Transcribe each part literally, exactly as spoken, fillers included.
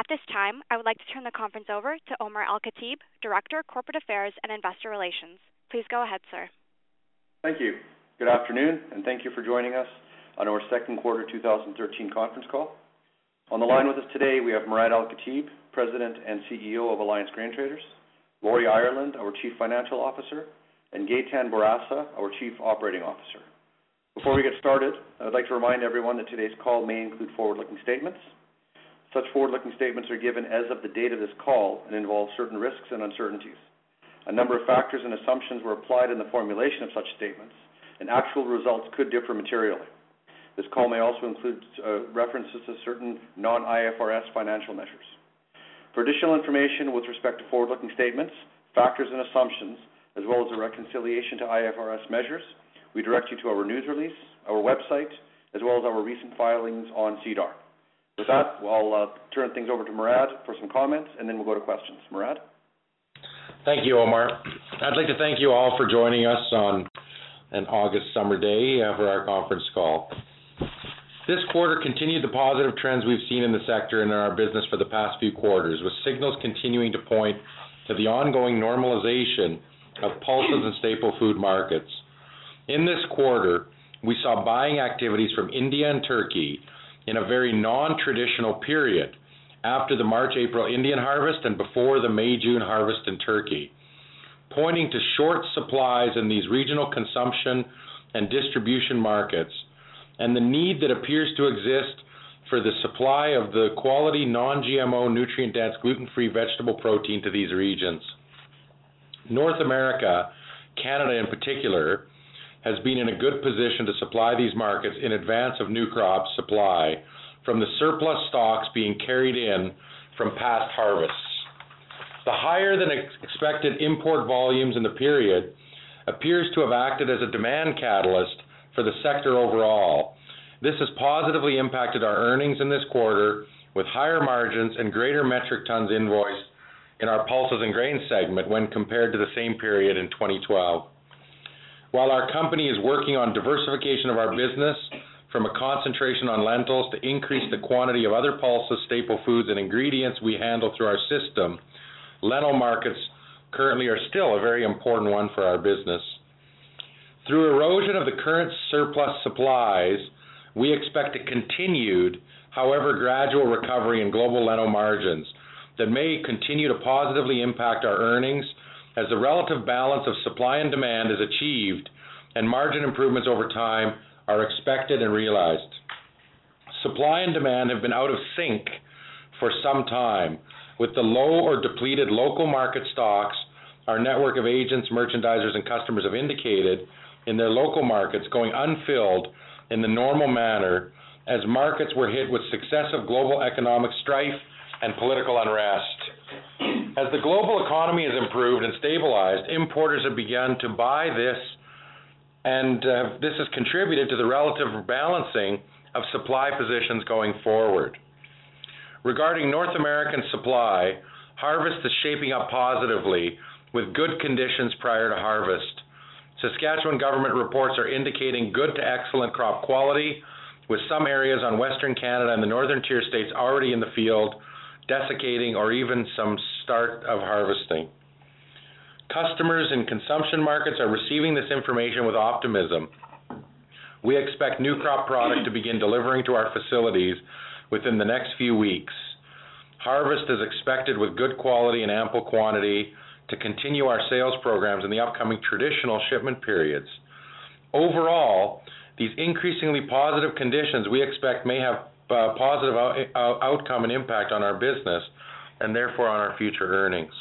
At this time, I would like to turn the conference over to Omar Al-Khatib, Director, Corporate Affairs and Investor Relations. Please go ahead, sir. Thank you. Good afternoon, and thank you for joining us on our second quarter two thousand thirteen conference call. On the line with us today, we have Murad Al-Khatib, President and C E O of Alliance Grain Traders, Laurie Ireland, our Chief Financial Officer, and Gaetan Barasa, our Chief Operating Officer. Before we get started, I would like to remind everyone that today's call may include forward-looking statements. Such forward-looking statements are given as of the date of this call and involve certain risks and uncertainties. A number of factors and assumptions were applied in the formulation of such statements, and actual results could differ materially. This call may also include uh, references to certain non-I F R S financial measures. For additional information with respect to forward-looking statements, factors and assumptions, as well as a reconciliation to I F R S measures, we direct you to our news release, our website, as well as our recent filings on SEDAR. With that, I'll uh, turn things over to Murad for some comments, and then we'll go to questions. Murad? Thank you, Omar. I'd like to thank you all for joining us on an August summer day uh, for our conference call. This quarter continued the positive trends we've seen in the sector and in our business for the past few quarters, with signals continuing to point to the ongoing normalization of pulses and staple food markets. In this quarter, we saw buying activities from India and Turkey in a very non-traditional period after the March-April Indian harvest and before the May-June harvest in Turkey, pointing to short supplies in these regional consumption and distribution markets and the need that appears to exist for the supply of the quality non-G M O nutrient-dense gluten-free vegetable protein to these regions. North America, Canada in particular, has been in a good position to supply these markets in advance of new crop supply from the surplus stocks being carried in from past harvests. The higher than expected import volumes in the period appears to have acted as a demand catalyst for the sector overall. This has positively impacted our earnings in this quarter with higher margins and greater metric tons invoiced in our pulses and grain segment when compared to the same period in twenty twelve. While our company is working on diversification of our business from a concentration on lentils to increase the quantity of other pulses, staple foods, and ingredients we handle through our system, lentil markets currently are still a very important one for our business. Through erosion of the current surplus supplies, we expect a continued, however gradual recovery in global lentil margins that may continue to positively impact our earnings as the relative balance of supply and demand is achieved and margin improvements over time are expected and realized. Supply and demand have been out of sync for some time, with the low or depleted local market stocks our network of agents, merchandisers, and customers have indicated in their local markets going unfilled in the normal manner as markets were hit with successive global economic strife and political unrest. As the global economy has improved and stabilized, importers have begun to buy this, and uh, this has contributed to the relative balancing of supply positions going forward. Regarding North American supply, harvest is shaping up positively with good conditions prior to harvest. Saskatchewan government reports are indicating good to excellent crop quality, with some areas on Western Canada and the Northern Tier states already in the field, desiccating or even some start of harvesting. Customers in consumption markets are receiving this information with optimism. We expect new crop product to begin delivering to our facilities within the next few weeks. Harvest is expected with good quality and ample quantity to continue our sales programs in the upcoming traditional shipment periods. Overall, these increasingly positive conditions we expect may have a positive out- out- outcome and impact on our business and therefore on our future earnings.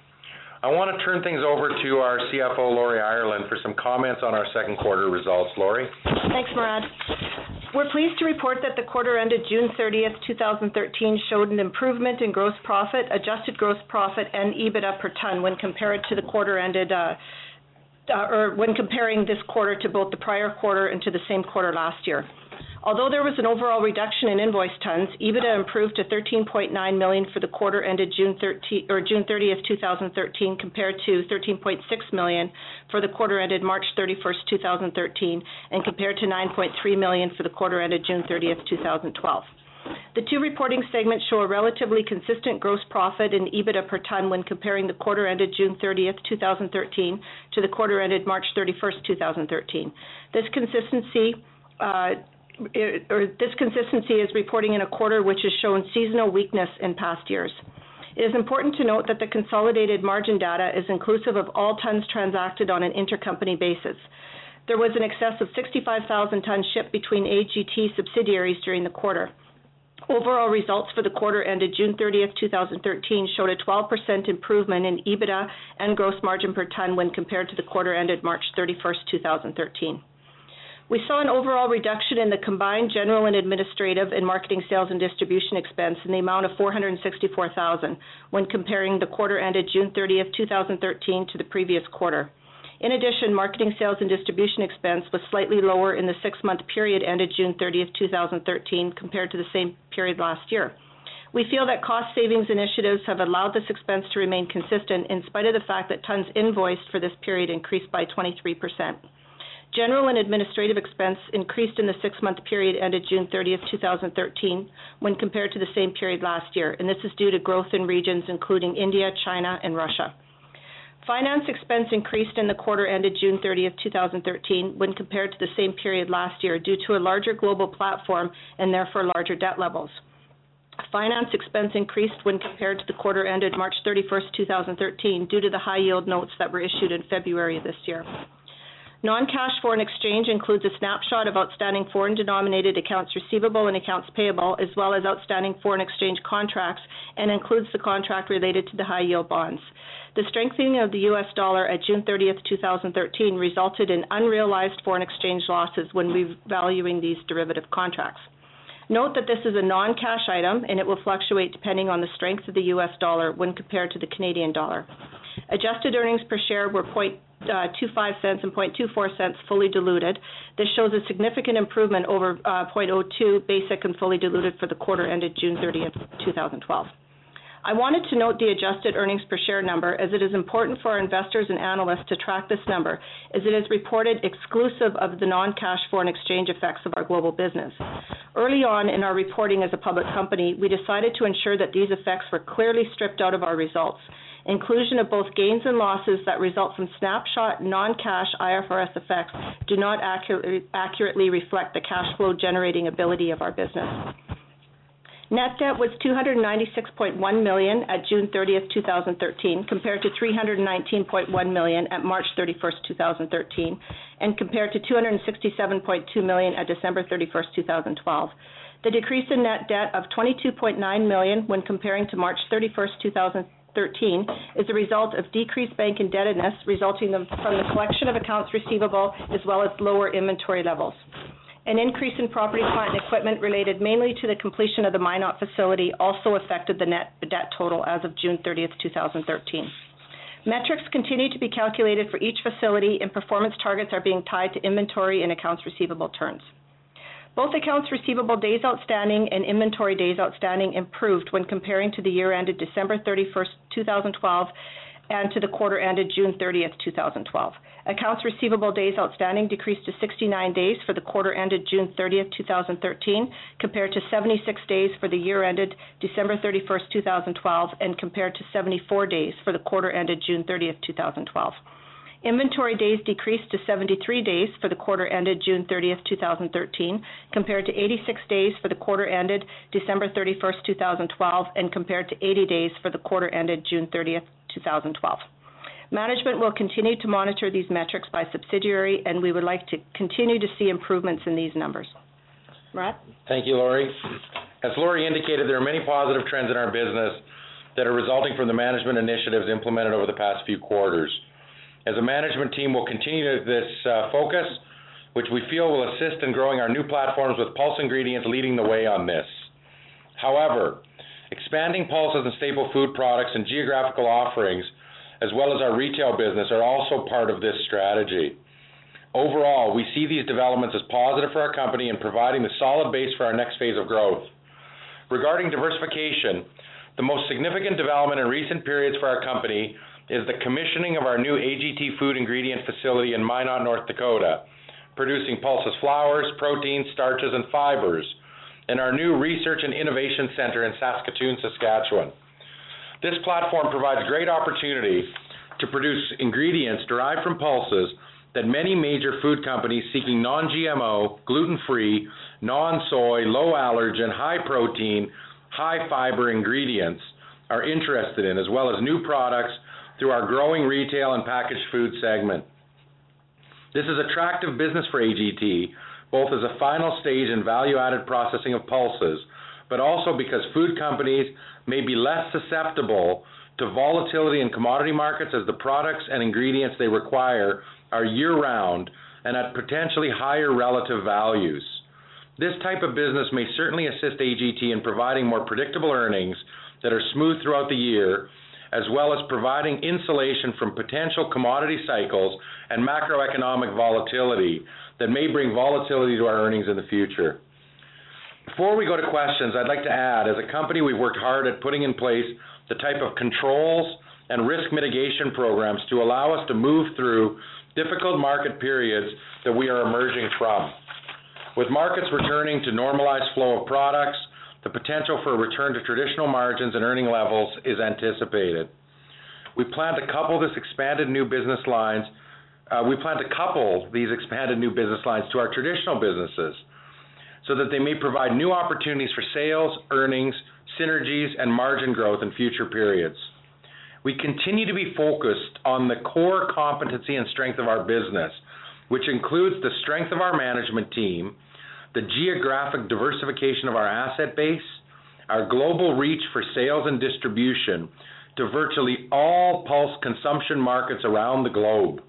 I want to turn things over to our C F O, Laurie Ireland, for some comments on our second quarter results. Laurie? Thanks, Murad. We're pleased to report that the quarter ended June thirtieth, twenty thirteen showed an improvement in gross profit, adjusted gross profit, and EBITDA per ton when compared to the quarter ended, uh, uh, or when comparing this quarter to both the prior quarter and to the same quarter last year. Although there was an overall reduction in invoice tons, EBITDA improved to thirteen point nine million dollars for the quarter ended June thirtieth, or June thirtieth, twenty thirteen, compared to thirteen point six million dollars for the quarter ended March thirty-first, twenty thirteen, and compared to nine point three million dollars for the quarter ended June thirtieth, twenty twelve. The two reporting segments show a relatively consistent gross profit and EBITDA per ton when comparing the quarter ended June thirtieth, two thousand thirteen to the quarter ended March thirty-first, two thousand thirteen. This consistency uh, or this consistency is reporting in a quarter which has shown seasonal weakness in past years. It is important to note that the consolidated margin data is inclusive of all tons transacted on an intercompany basis. There was an excess of sixty-five thousand tons shipped between A G T subsidiaries during the quarter. Overall results for the quarter ended June thirtieth, two thousand thirteen showed a twelve percent improvement in EBITDA and gross margin per ton when compared to the quarter ended March thirty-first, two thousand thirteen. We saw an overall reduction in the combined general and administrative and marketing, sales and distribution expense in the amount of four hundred sixty-four thousand dollars when comparing the quarter ended June thirtieth, two thousand thirteen to the previous quarter. In addition, marketing, sales and distribution expense was slightly lower in the six-month period ended June thirtieth, two thousand thirteen compared to the same period last year. We feel that cost savings initiatives have allowed this expense to remain consistent in spite of the fact that tons invoiced for this period increased by twenty-three percent. General and administrative expense increased in the six-month period ended June thirtieth, two thousand thirteen when compared to the same period last year, and this is due to growth in regions including India, China, and Russia. Finance expense increased in the quarter ended June thirtieth, two thousand thirteen when compared to the same period last year due to a larger global platform and therefore larger debt levels. Finance expense increased when compared to the quarter ended March thirty-first, two thousand thirteen due to the high-yield notes that were issued in February of this year. Non-cash foreign exchange includes a snapshot of outstanding foreign-denominated accounts receivable and accounts payable, as well as outstanding foreign exchange contracts, and includes the contract related to the high-yield bonds. The strengthening of the U S dollar at June thirtieth, two thousand thirteen resulted in unrealized foreign exchange losses when revaluing these derivative contracts. Note that this is a non-cash item, and it will fluctuate depending on the strength of the U S dollar when compared to the Canadian dollar. Adjusted earnings per share were zero point two five cents and zero point two four cents fully diluted. This shows a significant improvement over uh, zero point zero two basic and fully diluted for the quarter ended June thirtieth, two thousand twelve. I wanted to note the adjusted earnings per share number as it is important for our investors and analysts to track this number as it is reported exclusive of the non-cash foreign exchange effects of our global business. Early on in our reporting as a public company, we decided to ensure that these effects were clearly stripped out of our results. Inclusion of both gains and losses that result from snapshot non-cash I F R S effects do not accurately, accurately reflect the cash flow generating ability of our business. Net debt was two hundred ninety-six point one million dollars at June thirtieth, two thousand thirteen, compared to three hundred nineteen point one million dollars at March thirty-first, two thousand thirteen, and compared to two hundred sixty-seven point two million dollars at December thirty-first, two thousand twelve. The decrease in net debt of twenty-two point nine million dollars when comparing to March thirty-first, two thousand thirteen is a result of decreased bank indebtedness resulting from the collection of accounts receivable as well as lower inventory levels. An increase in property, plant, and equipment related mainly to the completion of the Minot facility also affected the net debt total as of June thirtieth, two thousand thirteen. Metrics continue to be calculated for each facility, and performance targets are being tied to inventory and accounts receivable turns. Both accounts receivable days outstanding and inventory days outstanding improved when comparing to the year ended December thirty-first, two thousand twelve and to the quarter ended June thirtieth, two thousand twelve. Accounts receivable days outstanding decreased to sixty-nine days for the quarter ended June thirtieth, two thousand thirteen, compared to seventy-six days for the year ended December thirty-first, two thousand twelve, and compared to seventy-four days for the quarter ended June thirtieth, two thousand twelve. Inventory days decreased to seventy-three days for the quarter ended June thirtieth, two thousand thirteen, compared to eighty-six days for the quarter ended December thirty-first, two thousand twelve, and compared to eighty days for the quarter ended June thirtieth, two thousand twelve. Management will continue to monitor these metrics by subsidiary, and we would like to continue to see improvements in these numbers. Murat? Thank you, Lori. As Lori indicated, there are many positive trends in our business that are resulting from the management initiatives implemented over the past few quarters. As a management team, we'll continue this uh, focus, which we feel will assist in growing our new platforms with Pulse Ingredients leading the way on this. However, expanding Pulse as a staple food products and geographical offerings, as well as our retail business, are also part of this strategy. Overall, we see these developments as positive for our company and providing the solid base for our next phase of growth. Regarding diversification, the most significant development in recent periods for our company is the commissioning of our new A G T food ingredient facility in Minot, North Dakota, producing Pulse's flours, proteins, starches, and fibers and our new Research and Innovation Centre in Saskatoon, Saskatchewan. This platform provides great opportunity to produce ingredients derived from pulses that many major food companies seeking non-G M O, gluten-free, non-soy, low-allergen, high-protein, high-fiber ingredients are interested in, as well as new products through our growing retail and packaged food segment. This is attractive business for A G T, both as a final stage in value-added processing of pulses, but also because food companies may be less susceptible to volatility in commodity markets as the products and ingredients they require are year-round and at potentially higher relative values. This type of business may certainly assist A G T in providing more predictable earnings that are smooth throughout the year, as well as providing insulation from potential commodity cycles and macroeconomic volatility that may bring volatility to our earnings in the future. Before we go to questions, I'd like to add, as a company, we've worked hard at putting in place the type of controls and risk mitigation programs to allow us to move through difficult market periods that we are emerging from. With markets returning to normalized flow of products, the potential for a return to traditional margins and earning levels is anticipated. We plan to couple this expanded new business lines, uh, we plan to couple these expanded new business lines to our traditional businesses so that they may provide new opportunities for sales, earnings, synergies, and margin growth in future periods. We continue to be focused on the core competency and strength of our business, which includes the strength of our management team, the geographic diversification of our asset base, our global reach for sales and distribution to virtually all pulse consumption markets around the globe.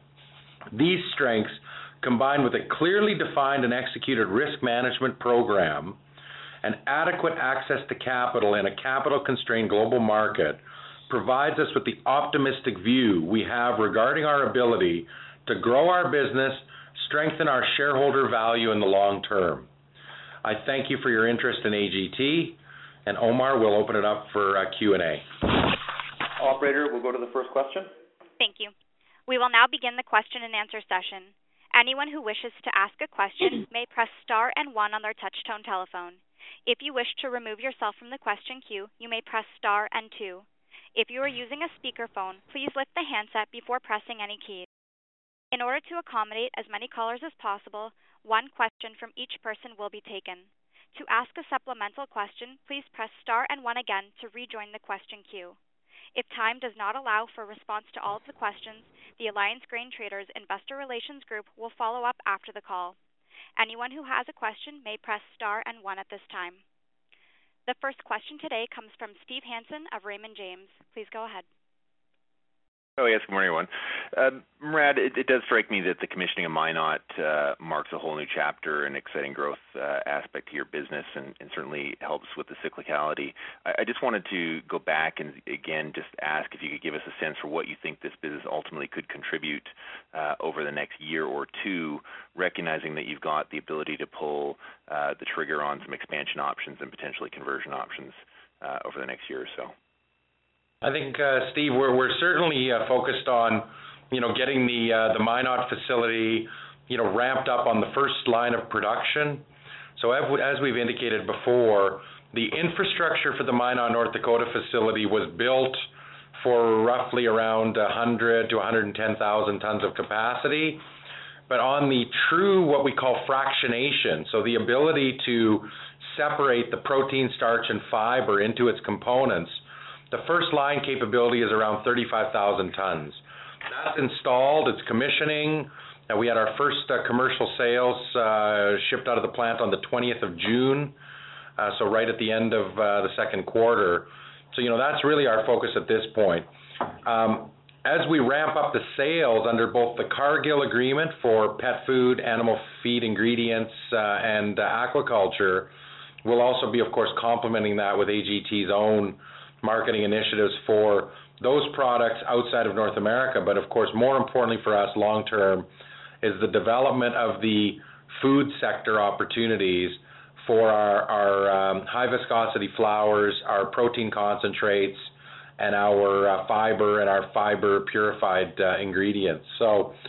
These strengths, combined with a clearly defined and executed risk management program and adequate access to capital in a capital-constrained global market, provides us with the optimistic view we have regarding our ability to grow our business, strengthen our shareholder value in the long term. I thank you for your interest in A G T, and Omar will open it up for uh, Q and A. Operator, we'll go to the first question. Thank you. We will now begin the question and answer session. Anyone who wishes to ask a question may press star and one on their touch-tone telephone. If you wish to remove yourself from the question queue, you may press star and two. If you are using a speakerphone, please lift the handset before pressing any keys. In order to accommodate as many callers as possible, one question from each person will be taken. To ask a supplemental question, please press star and one again to rejoin the question queue. If time does not allow for response to all of the questions, the Alliance Grain Traders Investor Relations Group will follow up after the call. Anyone who has a question may press star and one at this time. The first question today comes from Steve Hansen of Raymond James. Please go ahead. Oh, yes. Good morning, everyone. Uh, Murad, it, it does strike me that the commissioning of Minot uh, marks a whole new chapter and exciting growth uh, aspect to your business and, and certainly helps with the cyclicality. I, I just wanted to go back and, again, just ask if you could give us a sense for what you think this business ultimately could contribute uh, over the next year or two, recognizing that you've got the ability to pull uh, the trigger on some expansion options and potentially conversion options uh, over the next year or so. I think, uh, Steve, we're we're certainly uh, focused on, you know, getting the uh, the Minot facility, you know, ramped up on the first line of production. So as, as we've indicated before, the infrastructure for the Minot, North Dakota facility was built for roughly around one hundred to one hundred ten thousand tons of capacity. But on the true, what we call fractionation, so the ability to separate the protein, starch, and fiber into its components, the first line capability is around thirty-five thousand tons. That's installed, it's commissioning. Uh, we had our first uh, commercial sales uh, shipped out of the plant on the twentieth of June, uh, so right at the end of uh, the second quarter. So, you know, that's really our focus at this point. Um, as we ramp up the sales under both the Cargill agreement for pet food, animal feed ingredients, uh, and uh, aquaculture, we'll also be, of course, complementing that with A G T's own marketing initiatives for those products outside of North America. But of course, more importantly for us long term is the development of the food sector opportunities for our, our um, high viscosity flours, our protein concentrates, and our uh, fiber and our fiber purified uh, ingredients. So,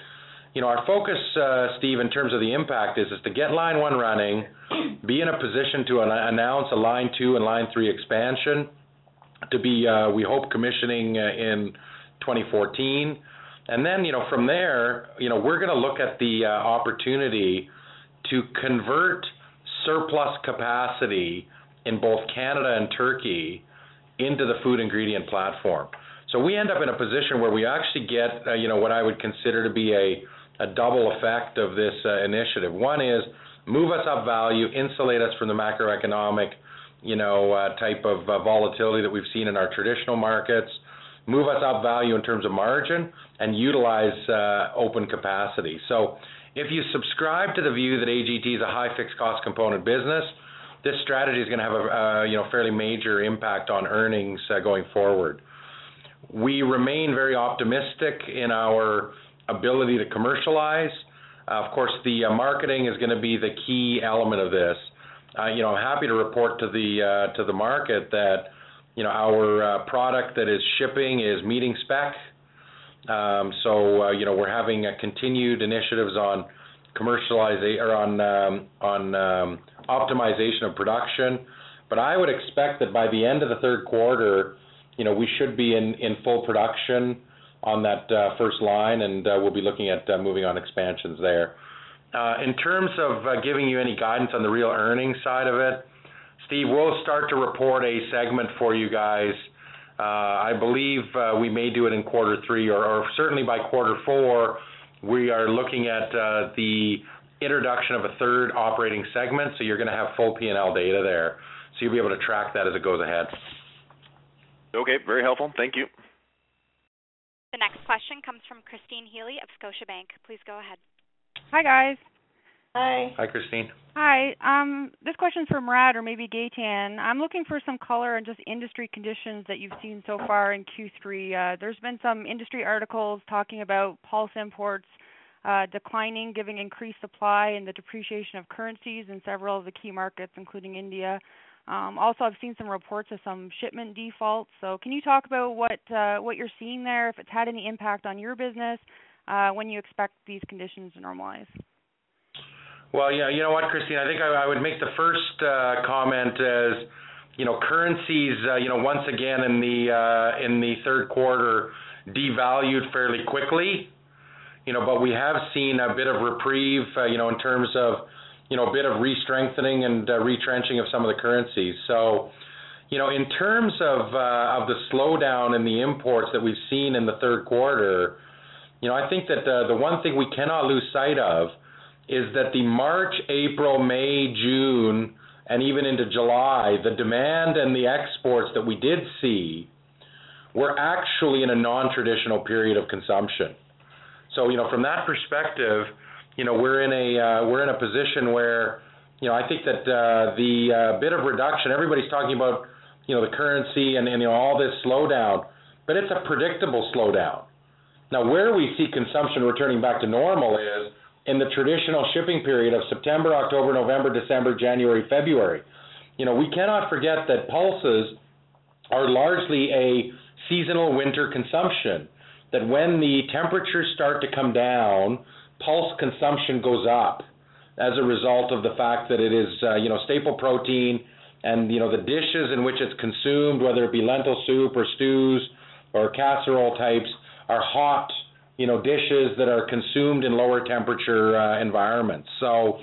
you know, our focus, uh, Steve, in terms of the impact is, is to get line one running, be in a position to an- announce a line two and line three expansion, to be, uh, we hope, commissioning uh, in twenty fourteen. And then, you know, from there, you know, we're going to look at the uh, opportunity to convert surplus capacity in both Canada and Turkey into the food ingredient platform. So we end up in a position where we actually get, uh, you know, what I would consider to be a, a double effect of this uh, initiative. One is move us up value, insulate us from the macroeconomic, you know, uh, type of uh, volatility that we've seen in our traditional markets, move us up value in terms of margin, and utilize uh, open capacity. So if you subscribe to the view that A G T is a high fixed cost component business, this strategy is going to have a uh, you know fairly major impact on earnings uh, going forward. We remain very optimistic in our ability to commercialize. Uh, of course, the uh, marketing is going to be the key element of this. Uh, you know, I'm happy to report to the uh, to the market that you know our uh, product that is shipping is meeting spec. Um, so uh, you know we're having uh, continued initiatives on commercialization or on um, on um, optimization of production. But I would expect that by the end of the third quarter, you know we should be in, in full production on that uh, first line, and uh, we'll be looking at uh, moving on expansions there. Uh, in terms of uh, giving you any guidance on the real earnings side of it, Steve, we'll start to report a segment for you guys. Uh, I believe uh, we may do it in quarter three, or, or certainly by quarter four. We are looking at uh, the introduction of a third operating segment, so you're going to have full P and L data there. So you'll be able to track that as it goes ahead. Okay, very helpful. Thank you. The next question comes from Christine Healy of Scotiabank. Please go ahead. Hi, guys. Hi. Hi, Christine. Hi. Um, this question's for Murad or maybe Gaetan. I'm looking for some color on just industry conditions that you've seen so far in Q three. Uh, there's been some industry articles talking about pulse imports uh, declining, giving increased supply and the depreciation of currencies in several of the key markets, including India. Um, also, I've seen some reports of some shipment defaults. So can you talk about what uh, what you're seeing there, if it's had any impact on your business, uh, when you expect these conditions to normalize? Well, yeah, you know what, Christine, I think I, I would make the first uh, comment as, you know, currencies, uh, you know, once again in the uh, in the third quarter devalued fairly quickly, you know, but we have seen a bit of reprieve, uh, you know, in terms of, you know, a bit of re-strengthening and uh, retrenching of some of the currencies. So, you know, in terms of uh, of the slowdown in the imports that we've seen in the third quarter, you know, I think that uh, the one thing we cannot lose sight of is that the March, April, May, June, and even into July, the demand and the exports that we did see were actually in a non-traditional period of consumption. So, you know, from that perspective, you know, we're in a uh, we're in a position where, you know, I think that uh, the uh, bit of reduction, everybody's talking about, you know, the currency and, and you know all this slowdown, but it's a predictable slowdown. Now, where we see consumption returning back to normal is in the traditional shipping period of September, October, November, December, January, February. You know, we cannot forget that pulses are largely a seasonal winter consumption, that when the temperatures start to come down, pulse consumption goes up as a result of the fact that it is, uh, you know, staple protein, and, you know, the dishes in which it's consumed, whether it be lentil soup or stews or casserole types, are hot, you know, dishes that are consumed in lower temperature uh, environments. So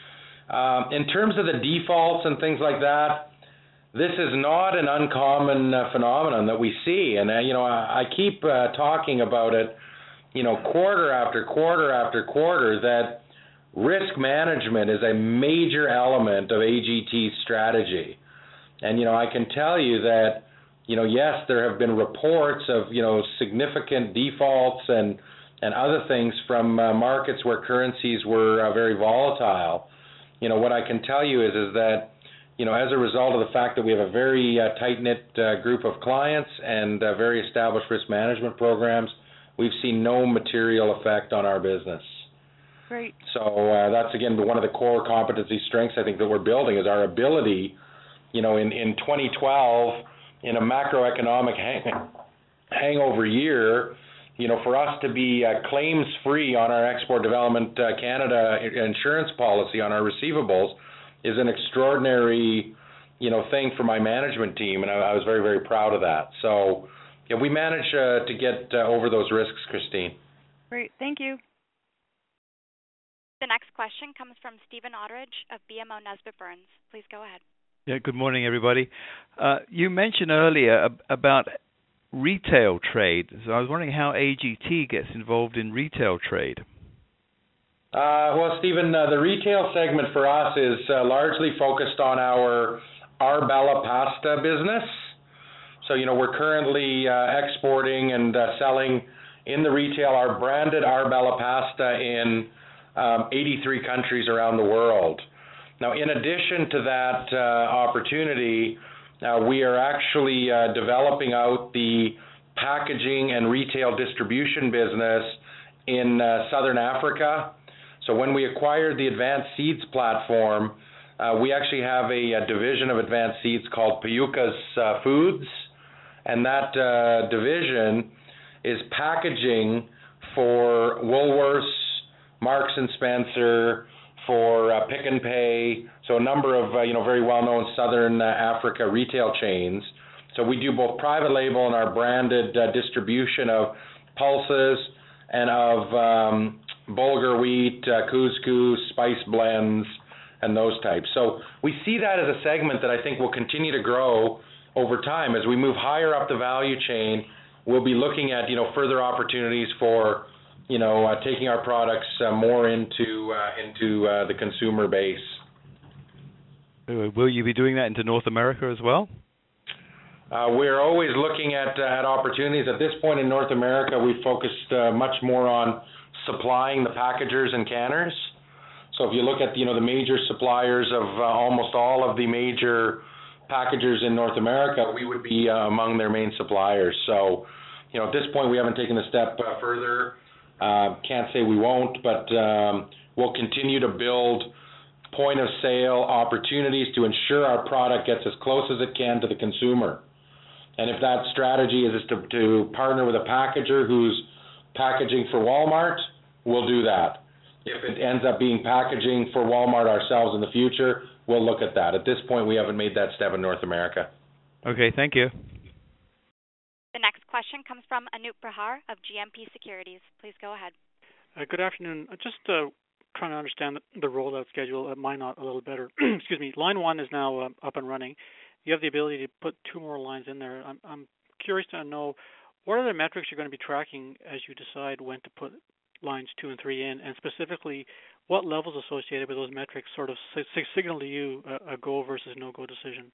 um, in terms of the defaults and things like that, this is not an uncommon uh, phenomenon that we see. And, uh, you know, I, I keep uh, talking about it, you know, quarter after quarter after quarter, that risk management is a major element of A G T's strategy. And, you know, I can tell you that, you know, yes, there have been reports of, you know, significant defaults and and other things from uh, markets where currencies were uh, very volatile. You know, what I can tell you is is that, you know, as a result of the fact that we have a very uh, tight-knit uh, group of clients and uh, very established risk management programs, we've seen no material effect on our business. Great. So uh, that's, again, one of the core competency strengths I think that we're building is our ability, you know, in, in twenty twelve, in a macroeconomic hang, hangover year, you know, for us to be uh, claims-free on our Export Development uh, Canada insurance policy on our receivables is an extraordinary, you know, thing for my management team, and I, I was very, very proud of that. So, yeah, we managed uh, to get uh, over those risks, Christine. Great, thank you. The next question comes from Stephen Otteridge of B M O Nesbitt Burns. Please go ahead. Yeah, good morning, everybody. Uh, you mentioned earlier ab- about retail trade. So I was wondering how A G T gets involved in retail trade. Uh, well, Stephen, uh, the retail segment for us is uh, largely focused on our Arbella pasta business. So, you know, we're currently uh, exporting and uh, selling in the retail our branded Arbella pasta in um, eighty-three countries around the world. Now, in addition to that uh, opportunity, uh, we are actually uh, developing out the packaging and retail distribution business in uh, Southern Africa. So when we acquired the Advanced Seeds platform, uh, we actually have a, a division of Advanced Seeds called Payukas uh, Foods, and that uh, division is packaging for Woolworths, Marks and Spencer, for uh, Pick and Pay, so a number of uh, you know very well-known Southern uh, Africa retail chains. So we do both private label and our branded uh, distribution of pulses and of um, bulgur wheat, uh, couscous, spice blends, and those types. So we see that as a segment that I think will continue to grow over time. As we move higher up the value chain, we'll be looking at you know further opportunities for you know, uh, taking our products uh, more into uh, into uh, the consumer base. Will you be doing that into North America as well? Uh, we're always looking at uh, at opportunities. At this point in North America, we focused uh, much more on supplying the packagers and canners. So if you look at you know the major suppliers of uh, almost all of the major packagers in North America, we would be uh, among their main suppliers. So, you know, at this point, we haven't taken a step uh, further. Uh, can't say we won't, but um, we'll continue to build point of sale opportunities to ensure our product gets as close as it can to the consumer. And if that strategy is, is to, to partner with a packager who's packaging for Walmart, we'll do that. If it ends up being packaging for Walmart ourselves in the future, we'll look at that. At this point, we haven't made that step in North America. Okay, thank you. The next question comes from Anup Prahar of G M P Securities. Please go ahead. Uh, good afternoon. Uh, just uh, trying to understand the, the rollout schedule at Minot a little better. Excuse me. Line one is now uh, up and running. You have the ability to put two more lines in there. I'm, I'm curious to know what are the metrics you're going to be tracking as you decide when to put lines two and three in, and specifically what levels associated with those metrics sort of sig- signal to you a, a go versus no-go decision.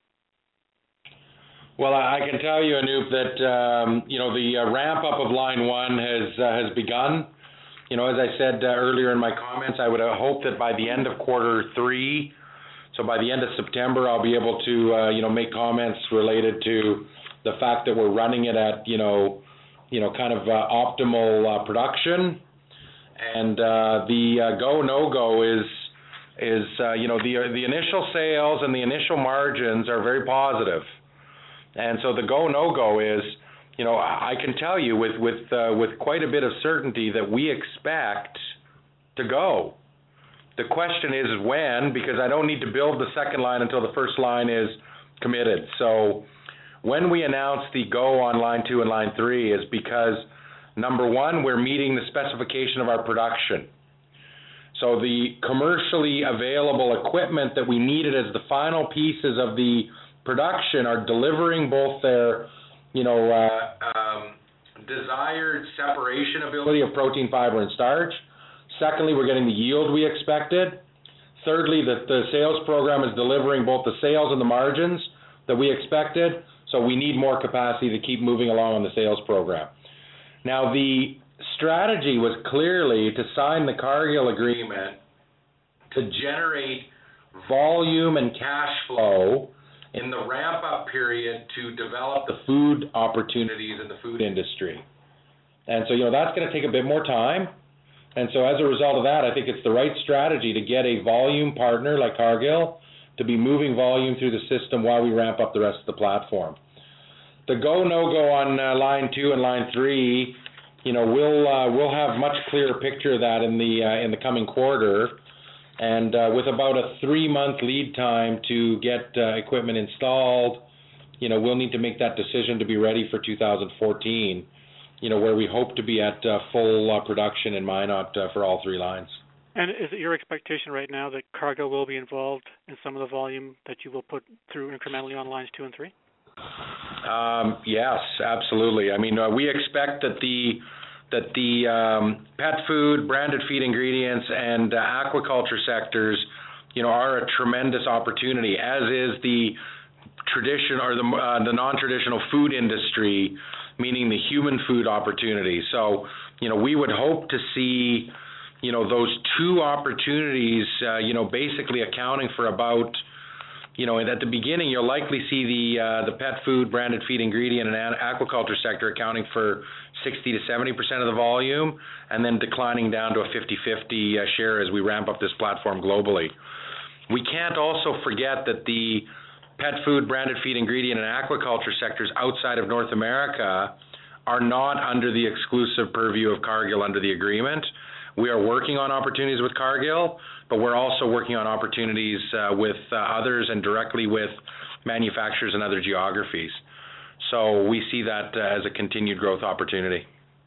Well, I can tell you, Anup, that um, you know the uh, ramp up of line one has uh, has begun. You know, as I said uh, earlier in my comments, I would uh, hope that by the end of quarter three, so by the end of September, I'll be able to uh, you know make comments related to the fact that we're running it at you know you know kind of uh, optimal uh, production, and uh, the uh, go no go is is uh, you know the the initial sales and the initial margins are very positive. And so the go no go is, you know, I can tell you with with uh, with quite a bit of certainty that we expect to go. The question is when, because I don't need to build the second line until the first line is committed. So when we announce the go on line two and line three is because number one, we're meeting the specification of our production. So the commercially available equipment that we needed as the final pieces of the production are delivering both their, you know, uh, um, desired separation ability of protein, fiber, and starch. Secondly, we're getting the yield we expected. Thirdly, the, the sales program is delivering both the sales and the margins that we expected. So we need more capacity to keep moving along on the sales program. Now, the strategy was clearly to sign the Cargill agreement to generate volume and cash flow in the ramp-up period to develop the food opportunities in the food industry. And so, you know, that's going to take a bit more time. And so as a result of that, I think it's the right strategy to get a volume partner like Cargill to be moving volume through the system while we ramp up the rest of the platform. The go, no-go on uh, line two and line three you know, we'll uh, we'll have much clearer picture of that in the uh, in the coming quarter, and uh, with about a three-month lead time to get uh, equipment installed, you know, we'll need to make that decision to be ready for two thousand fourteen, you know, where we hope to be at uh, full uh, production in Minot uh, for all three lines. And is it your expectation right now that Cargill will be involved in some of the volume that you will put through incrementally on lines two and three? Um, yes, absolutely. I mean, uh, we expect that the that the um, pet food, branded feed ingredients, and uh, aquaculture sectors, you know, are a tremendous opportunity, as is the tradition or the uh, the non-traditional food industry, meaning the human food opportunity. So, you know, we would hope to see, you know, those two opportunities, uh, you know, basically accounting for about, you know, at the beginning, you'll likely see the uh, the pet food, branded feed ingredient, and aquaculture sector accounting for sixty to seventy percent of the volume, and then declining down to a fifty-fifty uh, share as we ramp up this platform globally. We can't also forget that the pet food, branded feed ingredient, and aquaculture sectors outside of North America are not under the exclusive purview of Cargill under the agreement. We are working on opportunities with Cargill, but we're also working on opportunities uh, with uh, others and directly with manufacturers in other geographies. So we see that uh, as a continued growth opportunity.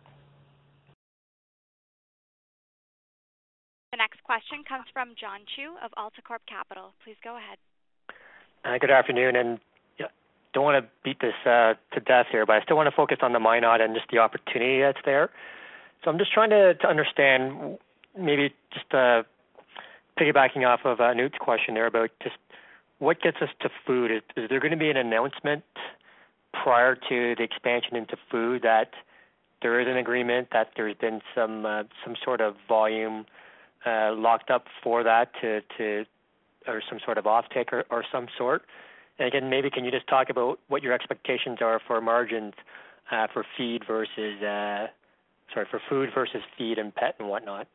The next question comes from John Chu of AltaCorp Capital. Please go ahead. Uh, good afternoon, and yeah, don't want to beat this uh, to death here, but I still want to focus on the Minot and just the opportunity that's there. So I'm just trying to, to understand, maybe just uh, piggybacking off of uh, Newt's question there about just what gets us to food. Is, is there going to be an announcement prior to the expansion into food that there is an agreement, that there's been some uh, some sort of volume uh, locked up for that to, to or some sort of offtake or, or some sort? And again, maybe can you just talk about what your expectations are for margins uh, for feed versus uh, sorry for food versus feed and pet and whatnot?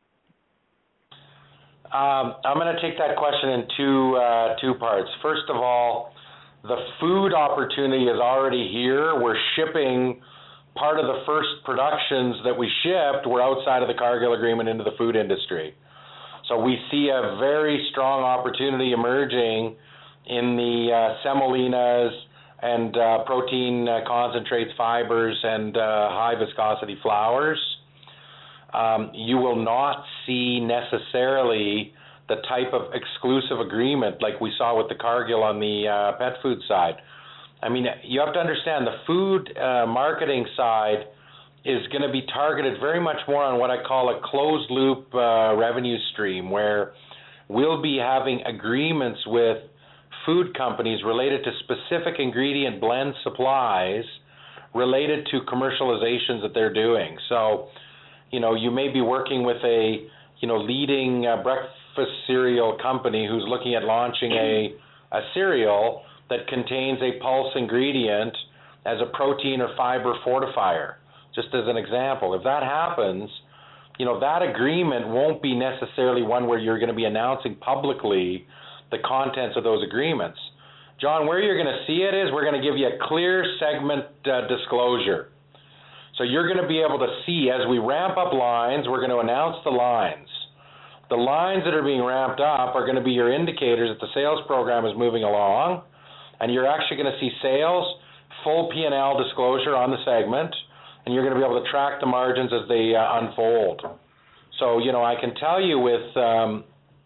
Um, I'm going to take that question in two uh, two parts. First of all, the food opportunity is already here. We're shipping part of the first productions that we shipped were outside of the Cargill agreement into the food industry. So we see a very strong opportunity emerging in the uh, semolinas and uh, protein uh, concentrates, fibers, and uh, high viscosity flours. Um, you will not see necessarily the type of exclusive agreement like we saw with the Cargill on the uh, pet food side. I mean, you have to understand the food uh, marketing side is going to be targeted very much more on what I call a closed loop uh, revenue stream, where we'll be having agreements with food companies related to specific ingredient blend supplies related to commercializations that they're doing. So, you know, you may be working with a, you know, leading uh, breakfast cereal company who's looking at launching a, a cereal that contains a pulse ingredient as a protein or fiber fortifier, just as an example. If that happens, you know, that agreement won't be necessarily one where you're going to be announcing publicly the contents of those agreements. John, where you're going to see it is we're going to give you a clear segment uh, disclosure. So you're going to be able to see, as we ramp up lines, we're going to announce the lines. The lines that are being ramped up are going to be your indicators that the sales program is moving along, and you're actually going to see sales, full P and L disclosure on the segment, and you're going to be able to track the margins as they uh, unfold. So, you know, I can tell you with um,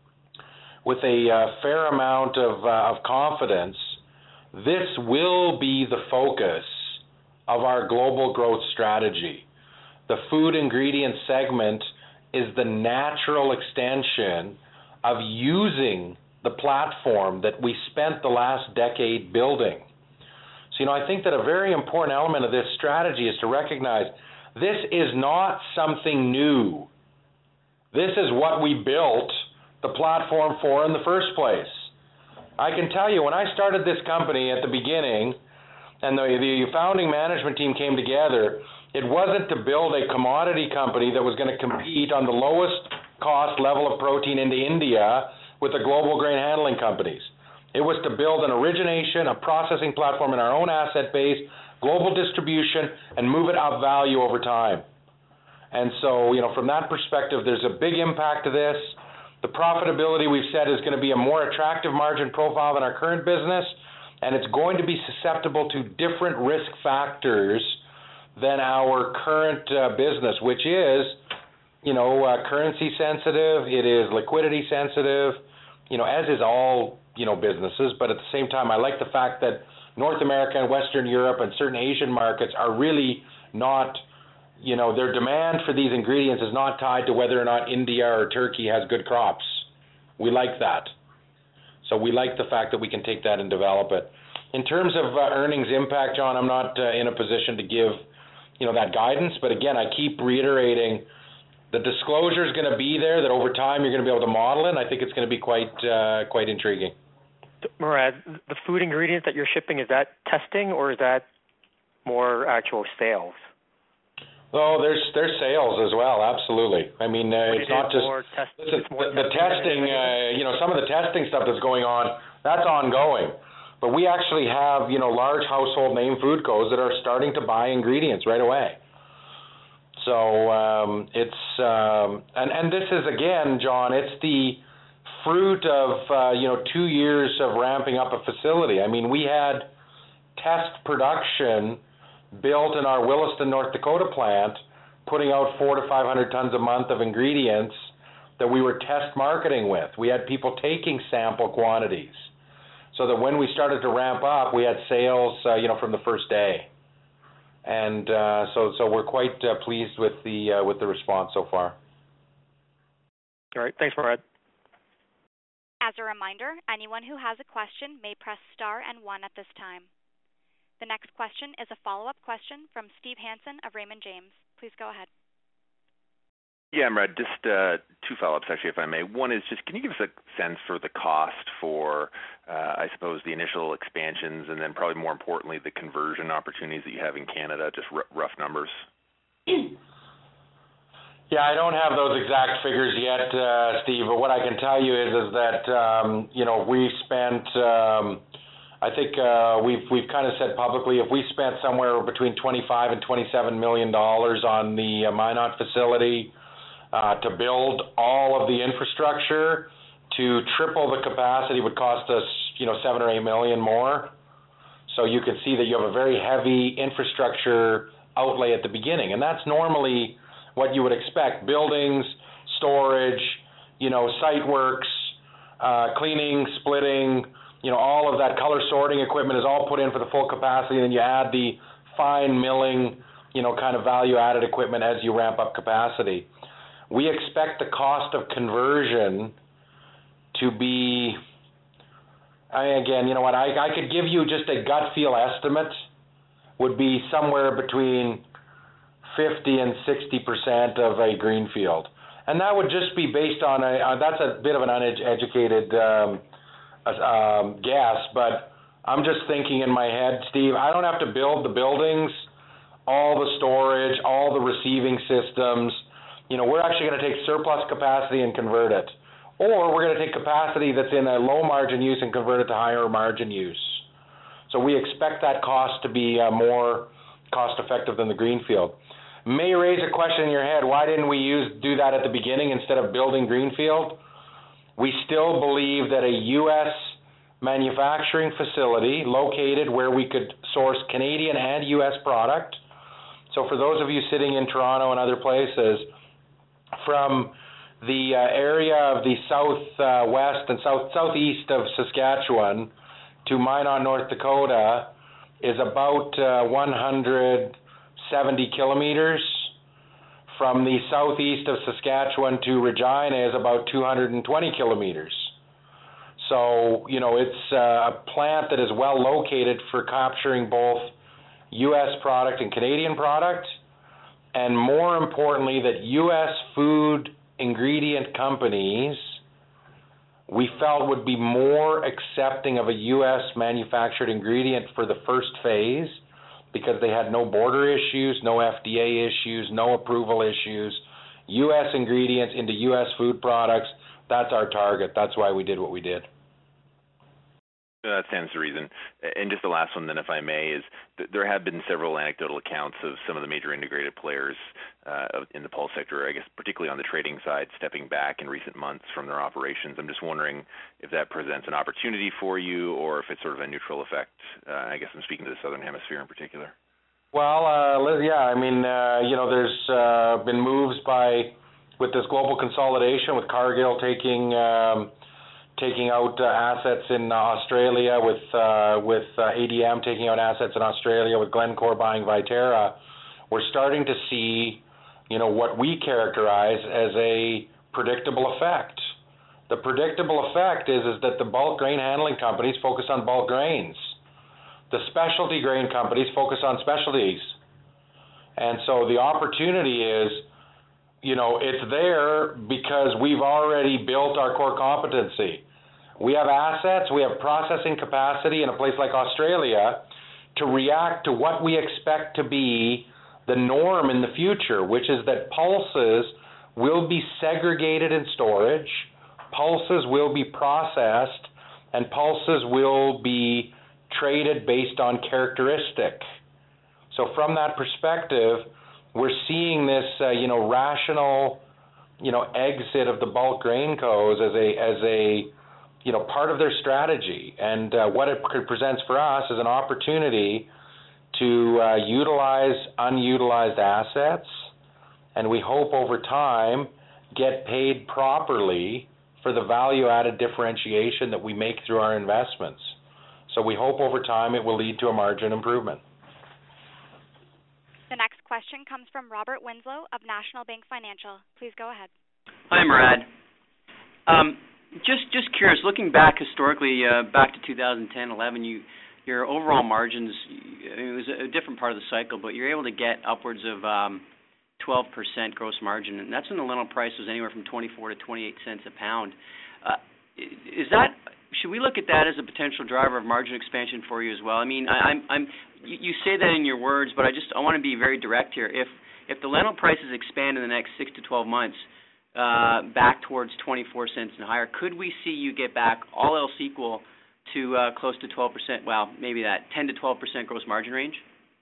with a uh, fair amount of, uh, of confidence, this will be the focus of our global growth strategy. The food ingredient segment is the natural extension of using the platform that we spent the last decade building. So, you know, I think that a very important element of this strategy is to recognize this is not something new. This is what we built the platform for in the first place. I can tell you, when I started this company at the beginning, and the, the founding management team came together, it wasn't to build a commodity company that was going to compete on the lowest cost level of protein into India with the global grain handling companies. It was to build an origination, a processing platform in our own asset base, global distribution, and move it up value over time. And so, you know, from that perspective, there's a big impact to this. The profitability we've said is going to be a more attractive margin profile than our current business, and it's going to be susceptible to different risk factors than our current uh, business, which is, you know, uh, currency sensitive, it is liquidity sensitive, you know, as is all, you know, businesses. But at the same time, I like the fact that North America and Western Europe and certain Asian markets are really not, you know, their demand for these ingredients is not tied to whether or not India or Turkey has good crops. We like that. So we like the fact that we can take that and develop it. In terms of uh, earnings impact, John, I'm not uh, in a position to give, you know, that guidance. But again, I keep reiterating the disclosure is going to be there, that over time you're going to be able to model it, and I think it's going to be quite uh, quite intriguing. Murad, the food ingredients that you're shipping, is that testing or is that more actual sales? Oh, there's there's sales as well, absolutely. I mean, uh, it's not just test, listen, the, the testing. Uh, you know, some of the testing stuff that's going on, that's ongoing. But we actually have, you know, large household name food codes that are starting to buy ingredients right away. So um, it's um, and and this is again, John, it's the fruit of uh, you know two years of ramping up a facility. I mean, we had test production built in our Williston, North Dakota plant, putting out four to five hundred tons a month of ingredients that we were test marketing with. We had people taking sample quantities, so that when we started to ramp up, we had sales, uh, you know, from the first day. And uh, so, so we're quite uh, pleased with the uh, with the response so far. All right, thanks, Murad. As a reminder, anyone who has a question may press star and one at this time. The next question is a follow-up question from Steve Hansen of Raymond James. Please go ahead. Yeah, Murad, just uh, two follow-ups, actually, if I may. One is just, can you give us a sense for the cost for, uh, I suppose, the initial expansions, and then probably more importantly, the conversion opportunities that you have in Canada, just r- rough numbers? Yeah, I don't have those exact figures yet, uh, Steve, but what I can tell you is, is that, um, you know, we spent, um, I think uh, we've, we've kind of said publicly, if we spent somewhere between twenty-five and twenty-seven million dollars on the uh, Minot facility, Uh, to build all of the infrastructure, to triple the capacity would cost us, you know, seven or eight million more. So you can see that you have a very heavy infrastructure outlay at the beginning, and that's normally what you would expect: buildings, storage, you know, site works, uh, cleaning, splitting, you know, all of that color sorting equipment is all put in for the full capacity, and then you add the fine milling, you know, kind of value-added equipment as you ramp up capacity. We expect the cost of conversion to be, I, again, you know what, I, I could give you just a gut feel estimate, would be somewhere between fifty and sixty percent of a greenfield. And that would just be based on, a, uh, that's a bit of an uneducated um, um, guess, but I'm just thinking in my head, Steve, I don't have to build the buildings, all the storage, all the receiving systems. You know, we're actually going to take surplus capacity and convert it. Or we're going to take capacity that's in a low margin use and convert it to higher margin use. So we expect that cost to be uh, more cost effective than the greenfield. May raise a question in your head, why didn't we use do that at the beginning instead of building greenfield? We still believe that a U S manufacturing facility located where we could source Canadian and U S product. So for those of you sitting in Toronto and other places, from the uh, area of the southwest uh, and south southeast of Saskatchewan to Minot, North Dakota, is about uh, one hundred seventy kilometers. From the southeast of Saskatchewan to Regina is about two hundred twenty kilometers. So, you know, it's uh, a plant that is well located for capturing both U S product and Canadian product, and more importantly, that U S food ingredient companies we felt would be more accepting of a U S manufactured ingredient for the first phase because they had no border issues, no F D A issues, no approval issues. U S ingredients into U S food products, that's our target. That's why we did what we did. That stands to reason. And just the last one then, if I may, is th- there have been several anecdotal accounts of some of the major integrated players uh, in the pulp sector, I guess particularly on the trading side, stepping back in recent months from their operations. I'm just wondering if that presents an opportunity for you or if it's sort of a neutral effect. Uh, I guess I'm speaking to the Southern Hemisphere in particular. Well, uh, yeah, I mean, uh, you know, there's uh, been moves by, with this global consolidation, with Cargill taking... Um, taking out uh, assets in Australia, with uh, with uh, A D M taking out assets in Australia, with Glencore buying Viterra, we're starting to see, you know, what we characterize as a predictable effect. The predictable effect is is that the bulk grain handling companies focus on bulk grains. The specialty grain companies focus on specialties. And so the opportunity is, you know, it's there because we've already built our core competency. We have assets, we have processing capacity in a place like Australia to react to what we expect to be the norm in the future, which is that pulses will be segregated in storage, pulses will be processed, and pulses will be traded based on characteristic. So from that perspective, we're seeing this, uh, you know, rational, you know, exit of the bulk grain co's as a, as a, you know, part of their strategy. And uh, what it presents for us is an opportunity to uh, utilize unutilized assets, and we hope over time get paid properly for the value-added differentiation that we make through our investments. So we hope over time it will lead to a margin improvement. The next question comes from Robert Winslow of National Bank Financial. Please go ahead. Hi, Murad. Um, just just curious, looking back historically, uh, back to two thousand ten, eleven, you, your overall margins, it was a different part of the cycle, but you're able to get upwards of um, twelve percent gross margin, and that's when the lentil price was anywhere from twenty-four to twenty-eight cents a pound. Uh, is that, should we look at that as a potential driver of margin expansion for you as well? I mean, I, I'm, I'm, you say that in your words, but I just I want to be very direct here. If if the lentil prices expand in the next six to twelve months uh, back towards twenty-four cents and higher, could we see you get back, all else equal, to uh, close to twelve percent? Well, maybe that ten to twelve percent gross margin range.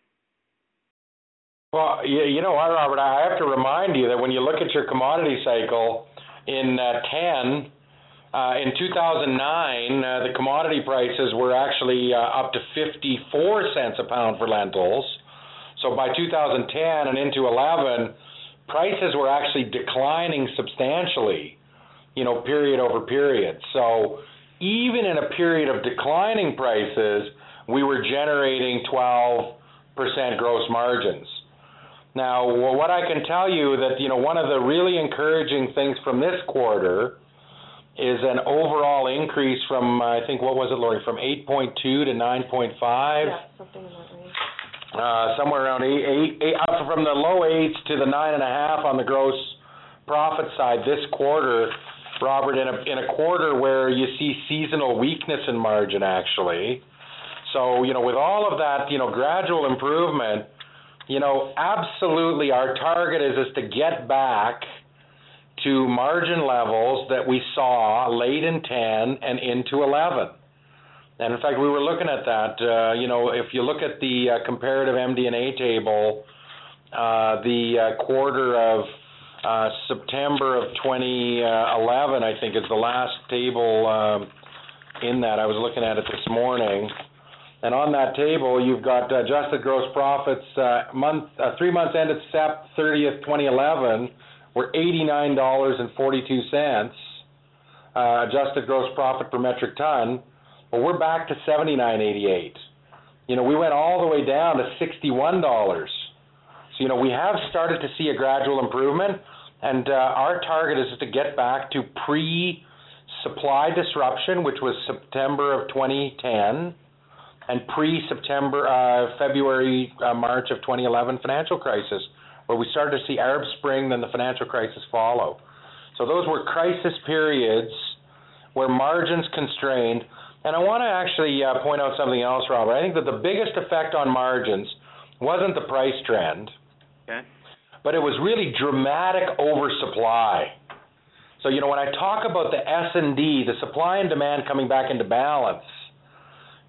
Well, you, you know what, Robert, I have to remind you that when you look at your commodity cycle in uh, ten. Uh, in two thousand nine, uh, the commodity prices were actually uh, up to fifty-four cents a pound for lentils. So by two thousand ten and into eleven, prices were actually declining substantially, you know, period over period. So even in a period of declining prices, we were generating twelve percent gross margins. Now, well, what I can tell you that, you know, one of the really encouraging things from this quarter is an overall increase from, I think, what was it, Lori, from eight point two to nine point five? Yeah, something in that range. Uh, somewhere around eight, eight, eight, up from the low eights to the nine and a half on the gross profit side this quarter, Robert, in a, in a quarter where you see seasonal weakness in margin, actually. So, you know, with all of that, you know, gradual improvement, you know, absolutely our target is, is to get back to margin levels that we saw late in ten and into eleven. And in fact, we were looking at that. Uh, you know, if you look at the uh, comparative M D and A table, uh, the uh, quarter of uh, September of twenty eleven, I think, is the last table um, in that. I was looking at it this morning. And on that table, you've got uh, adjusted gross profits, uh, month, uh, three months ended September thirtieth, twenty eleven, were eighty-nine dollars and forty-two cents, uh, adjusted gross profit per metric ton. Well, we're back to seventy-nine eighty-eight. You know, we went all the way down to sixty-one dollars. So, you know, we have started to see a gradual improvement, and uh, our target is to get back to pre-supply disruption, which was September of twenty ten, and pre-September, uh, February, uh, March of twenty eleven financial crisis, where we started to see Arab Spring, then the financial crisis follow. So those were crisis periods where margins constrained. And I want to actually uh, point out something else, Robert. I think that the biggest effect on margins wasn't the price trend, okay, but it was really dramatic oversupply. So, you know, when I talk about the S and D, the supply and demand coming back into balance,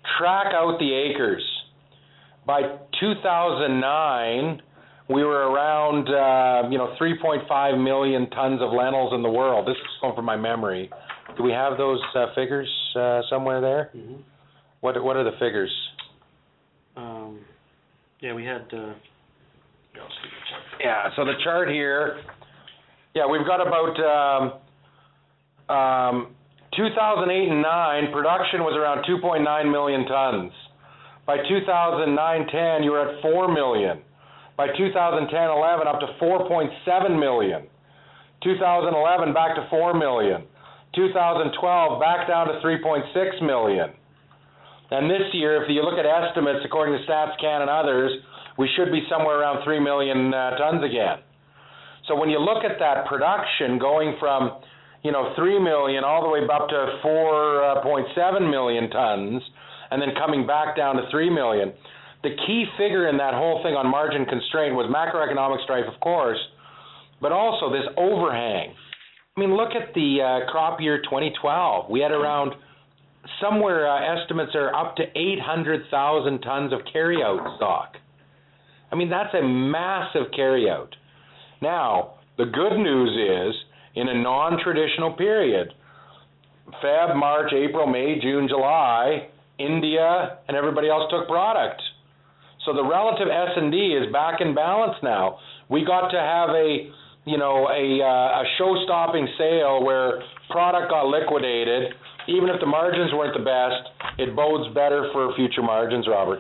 track out the acres. By two thousand nine, we were around, uh, you know, three point five million tons of lentils in the world. This is going from my memory. Do we have those uh, figures uh, somewhere there? Mm-hmm. What What are the figures? Um, yeah, we had. Uh, yeah, so the chart here. Yeah, we've got about um, um, two thousand eight and nine. Production was around two point nine million tons. By two thousand nine ten, you were at four million. By two thousand ten eleven, up to four point seven million. two thousand eleven, back to four million. two thousand twelve, back down to three point six million. And this year, if you look at estimates, according to StatsCan and others, we should be somewhere around three million uh, tons again. So when you look at that production going from, you know, three million all the way up to four point seven million tons, and then coming back down to three million, the key figure in that whole thing on margin constraint was macroeconomic strife, of course, but also this overhang. I mean, look at the uh, crop year twenty twelve. We had around, somewhere uh, estimates are up to eight hundred thousand tons of carryout stock. I mean, that's a massive carryout. Now, the good news is, in a non-traditional period, Feb, March, April, May, June, July, India and everybody else took product. So the relative S and D is back in balance now. We got to have a, you know, a, uh, a show-stopping sale where product got liquidated. Even if the margins weren't the best, it bodes better for future margins, Robert.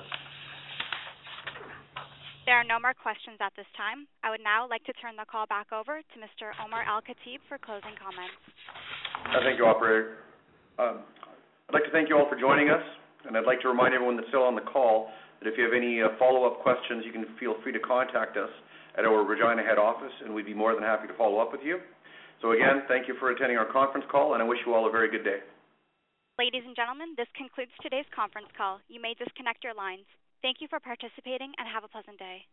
There are no more questions at this time. I would now like to turn the call back over to Mister Omar Al-Khatib for closing comments. Uh, thank you, operator. Um, I'd like to thank you all for joining us, and I'd like to remind everyone that's still on the call that if you have any uh, follow-up questions, you can feel free to contact us at our Regina head office, and we'd be more than happy to follow up with you. So again, thank you for attending our conference call, and I wish you all a very good day. Ladies and gentlemen, this concludes today's conference call. You may disconnect your lines. Thank you for participating and have a pleasant day.